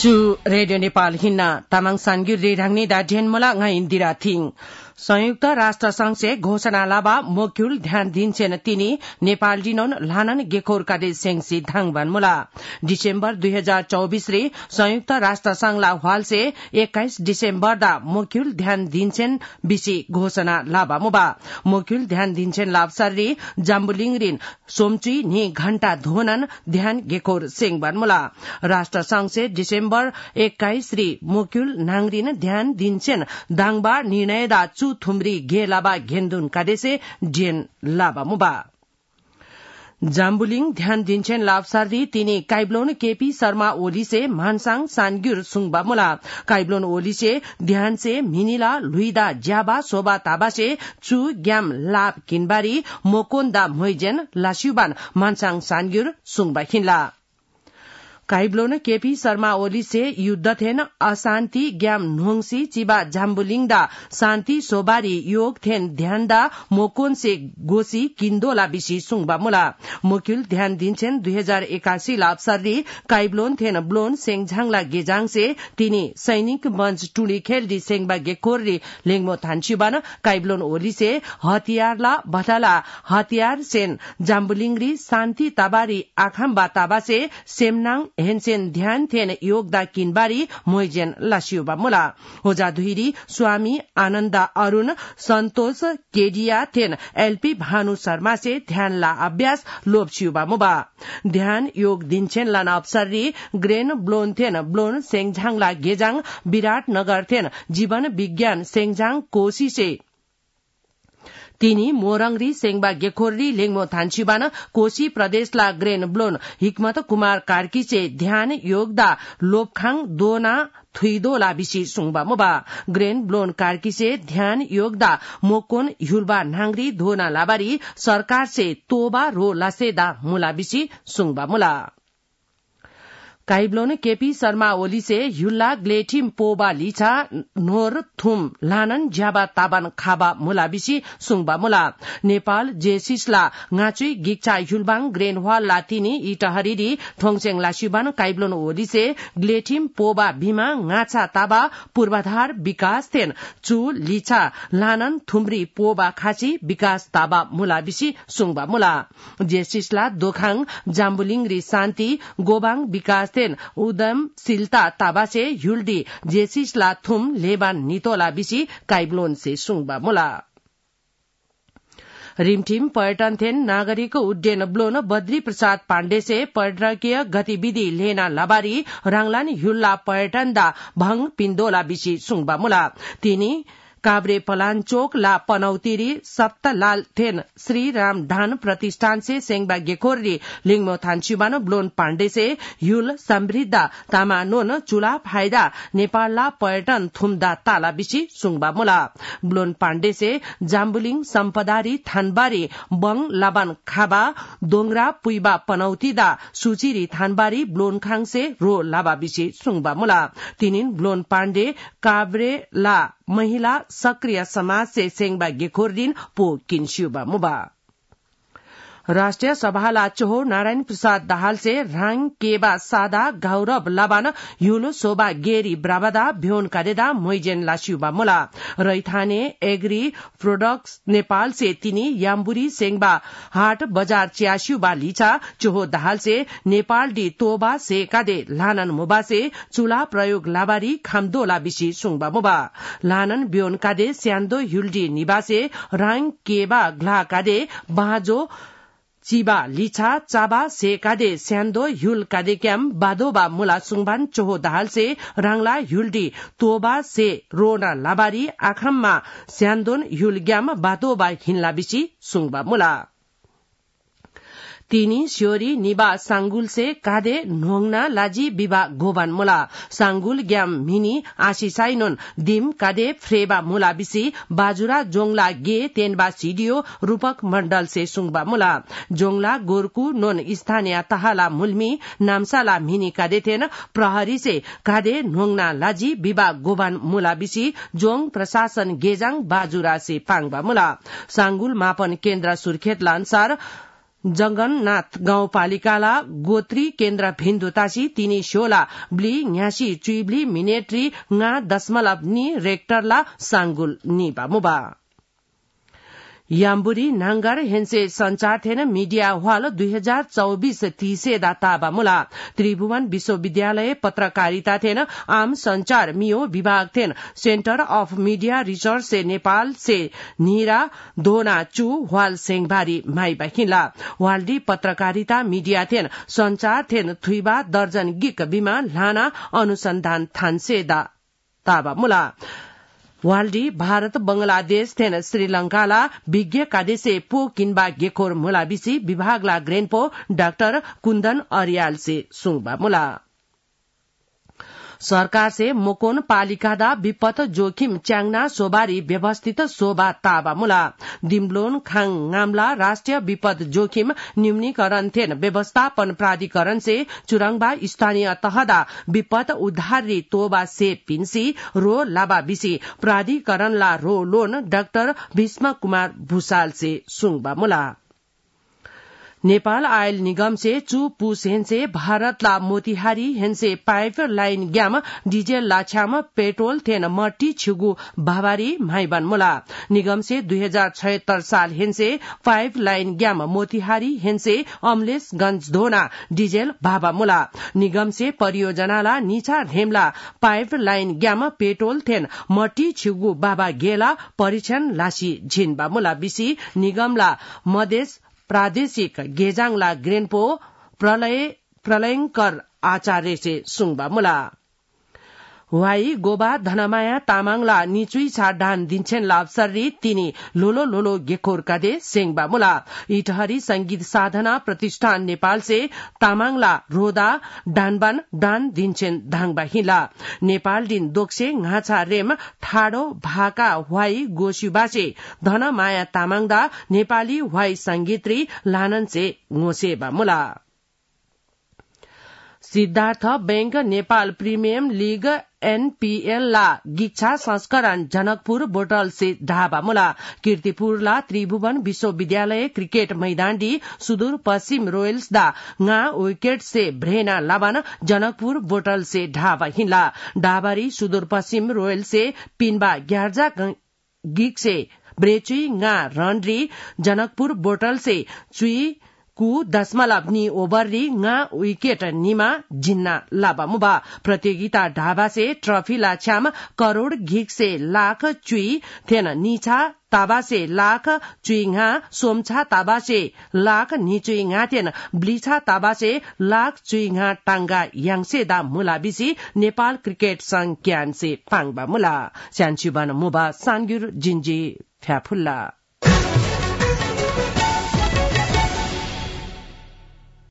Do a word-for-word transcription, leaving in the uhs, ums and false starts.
चु रेडियो नेपाल हिन्ना तामाङ सानगिर रेढाङनी दा ढेनमला nga इन्दिरा थिङ संयुक्त राष्ट्र संघ से घोषणा लाबा मोक्युल ध्यान दिन्छेन तिनी नेपाल दिनोन लानन गेखोर कादे सेंगसी धाङबान मुला डिसेम्बर दुई हजार चौबीस रे संयुक्त राष्ट्र संघ ला हवाल से एक्काइस डिसेम्बर दा मोक्युल ध्यान दिन्छेन बिसी घोषणा लाबा मुबा मोक्युल ध्यान दिन्छेन लाबसर रे जाम्बुलिङ रिन सोमचुई नि घण्टा धोनन ध्यान गेखोर सेंगबान मुला राष्ट्र संघ से डिसेम्बर एक्काइस रे मोक्युल नाङरिन ध्यान दिन्छेन दाङबा निर्णय दा चु थुमरी घे लाबा घेन्दुन कादेसे जेन लाबा मुबा जाम्बुलिङ ध्यान दिन्छेन लाभसारी तिनी काइब्लोन केपी शर्मा ओली से मानसाङ सानग्युर सुङबा मुला काइब्लोन ओली से ध्यान से मिनिला लुइदा ज्याबा सोबा ताबा से चु ग्याम लाभ किनबारी मोकोन्दा मोइजेन लास्युबान मानसाङ सानग्युर सुङबा खिनला काइब्लोन केपी शर्मा ओली से युद्ध थेन अशान्ति ग्याम नोङसी चिबा जाम्बुलिङदा शान्ति सोबारी योग थेन ध्यानदा मोकोन से गोसी किन्दोला बिसी सुङबा मुला मोक्युल ध्यान दिन्छेन दुई हजार एकासी लाभसरी काइब्लोन थेन ब्लोन सेङझाङला गेजाङ से तिनी सैनिक मंच टुली खेलडी सेङबा गेकोरी लेङमो थान्चुबान काइब्लोन ओली से हतियारला बटाला हतियार सेन जाम्बुलिङरी शान्ति ताबारी आखाम्बा ताबा से सेमनाङ हेनसेन ध्यान थेन योगदा किनबारी मोइजेन लासियोबा मुला होजा दुहिरी स्वामी आनन्द अरूण सन्तोष केडिया थेन एलपी भानु शर्मा से ध्यान ला अभ्यास लोपसियोबा मुबा ध्यान योग दिन्छेन लान अवसरी ग्रेन ब्लोन थेन ब्लोन सेङझाङ ला गेजाङ विराट नगर थेन जीवन विज्ञान सेङझाङ कोशी से तिनी मोरङरी सेङबा गेखोरी लेङमो थान्चुबान कोशी प्रदेशला ग्रेन ब्लोन हिकमत कुमार कार्की से ध्यान योगदा लोपखाङ दोना थुइदोला बिसी सुङबा मुबा ग्रेन ब्लोन कार्की से ध्यान योगदा मोकोन ह्युलबा नाङरी धोना लाबारी सरकार से तोबा रो लासेदा मुला बिसी सुङबा मुला काइब्लोन केपी शर्मा ओली से युल्ला ग्लेठिम पोबा लिछा नोर थुम लानन ज्याबा ताबान खाबा मुला बिसी सुङबा मुला नेपाल जेसिसला ngaचुई गिक्चा युलबाङ ग्रेनवाल लातिनी इटहरीरी ठोङसेङ लासिबान काइब्लोन ओली से ग्लेठिम पोबा बिमा ngaचा ताबा पूर्वाधार विकास थेन चु लिछा लानन थुमरी पोबा खाची विकास ताबा मुला बिसी सुङबा मुला जेसिसला दोखाङ जाम्बुलिङरी शान्ति गोबाङ विकास तेन उदमशीलता ताबा से युल्डी जेसिसला थुम लेबान नितोला बिसी काइब्लोन से सुङबा मुला रिमठिम पर्यटन थेन नागरिक उड्डयन ब्लोन बद्री प्रसाद पाण्डे से पर्यटकीय गतिविधि लेना लबारी राङलान युल्ला पर्यटन दा भङ पिन्दोला बिसी सुङबा मुला तिनी काभ्रे पलाञ्चोक ला पनौतिरी सप्तलाल थेन श्री राम ढान प्रतिष्ठान से सेङबा गेखोरी लिङमो थान्चुबान ब्लोन पाण्डे से युल समृद्ध तामा नोन चुला फाइदा नेपालला पर्यटन थुम्दा ताला बिसी सुङबा मुला ब्लोन पाण्डे से जाम्बुलिङ सम्पदारी थानबारी बङ लाबान खाबा दोंगरा पुइबा पनौतीदा सुचिरी थानबारी ब्लोनखाङ से रो लाबा बिसी सुङबा मुला तिनिन ब्लोन पाण्डे काभ्रे ला महिला सक्रिय समाज से सेङबा गेखोरदिन पो किन्स्युबा मुबा राष्ट्रिय सभाला चोहो नारायण प्रसाद दाहाल से राङ केबा सादा गौरव लाबान युलो सोबा गेरी ब्राबादा भ्योन कादेदा मोइजेन लास्युबा मुला रैथाने एग्री प्रोडक्ट्स नेपाल से तिनी याम्बुरी सेङबा हाट बजार च्यास्युबा लिछा चोहो दाहाल से नेपाल डी तोबा से कादे लानन मुबा से चुला प्रयोग लाबारी खामदोला बिसी सुङबा मुबा लानन भ्योन कादे स्यान्दो युल्डी निवासे राङ केबा ग्ला कादे बाजो चिबा लिछा चाबा से कादे स्यान्दो ह्युल कादे क्याम बादोबा मुला सुङबान चोहो दाहाल से राङला ह्युल्डी तोबा से रोना लाबारी आखाममा स्यान्दोन ह्युल ग्याम बादोबा हिन्ला बिसी सुङबा मुला तिनी स्योरी निबा सांगुल से कादे नोङना लाजी बिबा गोबान मुला सांगुल ग्याम मिनी आशिसाइनोन दिम कादे फ्रेबा मुला बिसी बाजुरा जोङला गे तेनबा सिडियो रूपक मण्डल से सुङबा मुला जोङला गोरकु नोन स्थानीय तहाला मुल्मी नामसाला मिनी कादे थेन प्रहरी से कादे नोङना लाजी बिबा गोबान मुला बिसी जोङ प्रशासन गेजाङ बाजुरा से पाङबा मुला सांगुल मापन केन्द्र सुर्खेतला अनुसार जगन्नाथ गाउँपालिकाला गोत्री केन्द्र भिन्दुतासी तिनी शोला ब्ली न्यासी चुइब्ली मिनेट्री nga दशमलव नि रेक्टरला सांगुल नि बामुबा याम्बुरी नांगर हेन्से संचार थेन मीडिया हॉल दुई हजार चौबीस तीसे दाताबा मुला त्रिभुवन विश्वविद्यालय पत्रकारिता थेन आम संचार मियो विभाग थेन सेन्टर अफ मीडिया रिसर्च से नेपाल से नीरा दोना चु हवाल सेंगबारी माई बाखिला वाल्डी पत्रकारिता मीडिया थेन संचार थेन थुइबा दर्जन गिक बिमा लाना अनुसंधान थान्से दा ताबा मुला वाल्डी भारत बंगलादेश थेन श्रीलंकाला विज्ञ कादेसे पो किनबा गेखोर मुलाबिसी विभागला ग्रेनपो डाक्टर कुन्दन अरियाल से सुङबा मुला सरकार से मोकोन पालिकादा विपत जोखिम च्याङ्ना सोबारी व्यवस्थित सोबा ताबा मुला दिम्लोन खाङ नामला राष्ट्रिय विपद जोखिम न्यूनीकरण थेन व्यवस्थापन प्राधिकरण से चुरङबा स्थानीय तहदा विपद उद्धारी तोबा से पिन्सी रो लाबा बिसी प्राधिकरणला रो लोन डाक्टर भीष्म कुमार भूषाल से सुङबा मुला नेपाल आयल निगम से चु पुस हेन्से भारतला मोतिहारी हेन्से पाइप लाइन ग्याम डिजेल लाछाम पेट्रोल थेन मट्टी छिगु बाबारी माइबान मुला निगम से दुई हजार छयत्तर साल हेन्से पाइप लाइन ग्याम मोतिहारी हेन्से अमलेशगंज धोना डिजेल बाबा मुला निगम से परियोजनाला नीचा ढेमला पाइप लाइन ग्याम पेट्रोल थेन मट्टी छिगु बाबा गेला परीक्षण लासी झिनबा मुला बिसी निगमला मधेस प्रादेशिक गेजाङला ग्रेनपो प्रलय प्रलयंकर आचार्य से सुङबा मुला वाई गोबा धनमाया तामाङला निचुई छाडान दिन्छेन लाभसरी तिनी लोलो लोलो गेखोर कादे सेङबा मुला इटहरी संगीत साधना प्रतिष्ठान नेपाल से तामाङला रोदा डानबान डान दिन्छेन धाङबा हिला नेपाल दिन दोक्से घाछा रेम ठाडो भाका वाई गोसिबासे धनमाया तामाङदा नेपाली वाई संगीतरी लानन से ngोसेबा मुला Siddhartha bank Nepal premier league NPL ला गिच्छा संस्करण जनकपुर बोटल से ढाबा मुला कीर्तिपुरला त्रिभुवन विश्वविद्यालय क्रिकेट मैदानडी सुदूर पश्चिम रोयल्स दा nga विकेट से भ्रेना लाबान जनकपुर बोटल से ढाबा हिला डाबारी सुदूर पश्चिम रोयल से पिनबा ग्यारजा गिक से ब्रेचुई nga रनरी जनकपुर बोटल से चुई कु दशमलव नि ओभरली nga विकेट निमा जिन्ना लाबा मुबा प्रतियोगिता ढाबा से ट्रॉफी लाछाम करोड़ घिक से लाख चुई थेन नीछा ताबा से लाख चुइङा सोमछा ताबा से लाख निचुइङा थेन ब्लिछा ताबा से लाख चुइङा टांगा याङसे दा मुलाबिसी नेपाल क्रिकेट संघ ज्ञान से पाङबा मुला स्यानचुबान मुबा सानगुर जिन्जी फ्याफुल्ला